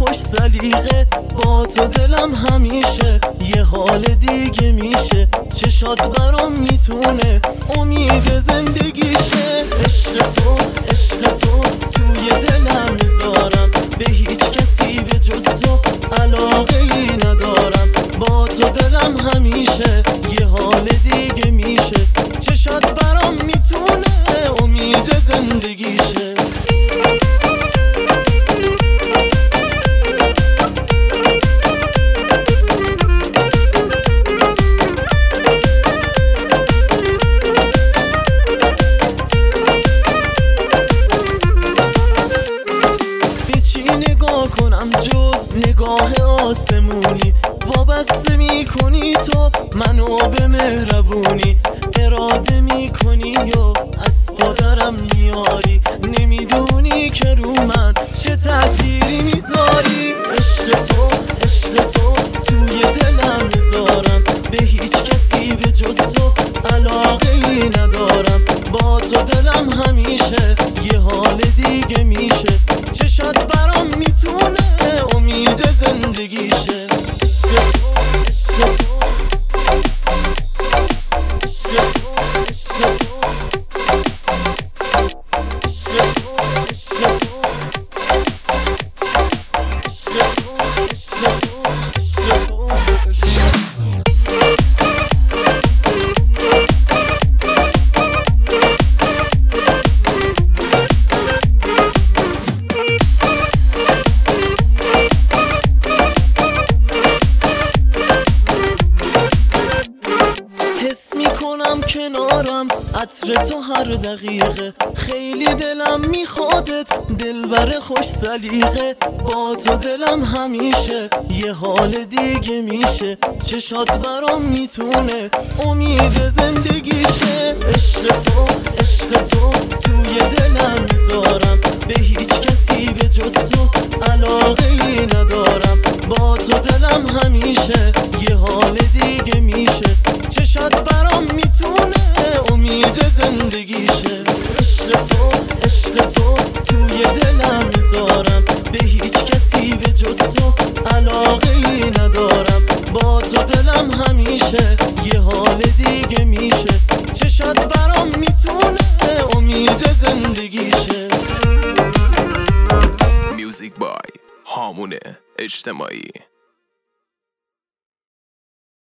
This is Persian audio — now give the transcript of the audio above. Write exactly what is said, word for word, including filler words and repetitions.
خوش سلیقه، با تو دلم همیشه یه حال دیگه میشه. چشات برام میتونه امید زندگیشه. عشق تو عشق تو توی دلم میذارم، به هیچ کسی به جز تو علاقه ای ندارم. با تو دلم همیشه یه حال دیگه میشه. چشات برام میتونه امید زندگیشه. نگاه کنم جز نگاه آسمونی، وابسته میکنی تو منو به مهربونی. اراده میکنی و از پادرم میاری، نمیدونی که رو من چه تأثیری میذاری. عشق تو عشق تو توی دلم میذارم، به هیچ کسی به جز تو علاقه ای ندارم. با تو دلم همیشه یه حال دیگه میشه. چشات برام میتونه امید زندگیشه. عشق تو عشق تو عشق تو عشق تو عشق تو عشق تو عشق تو عشق تو عشق تو. حس میکنم کنارم عطر تو هر دقیقه، خیلی دلم میخوادت دلبر خوش سلیقه. با تو دلم همیشه یه حال دیگه میشه. چشات برام میتونه امید زندگیشه. عشق تو عشق تو توی دلم میذارم، به هیچ کسی به جز تو علاقه ای ندارم. با تو دلم همیشه یه حال دیگه میشه. چشات برام میتونه امید زندگیشه. عشق تو عشق تو توی دلم میذارم، به هیچ کسی به جز تو علاقه ای ندارم. با تو دلم همیشه یه حال دیگه میشه. چشات برام میتونه امید زندگیشه. میوزیک بای هامون اجتماعی.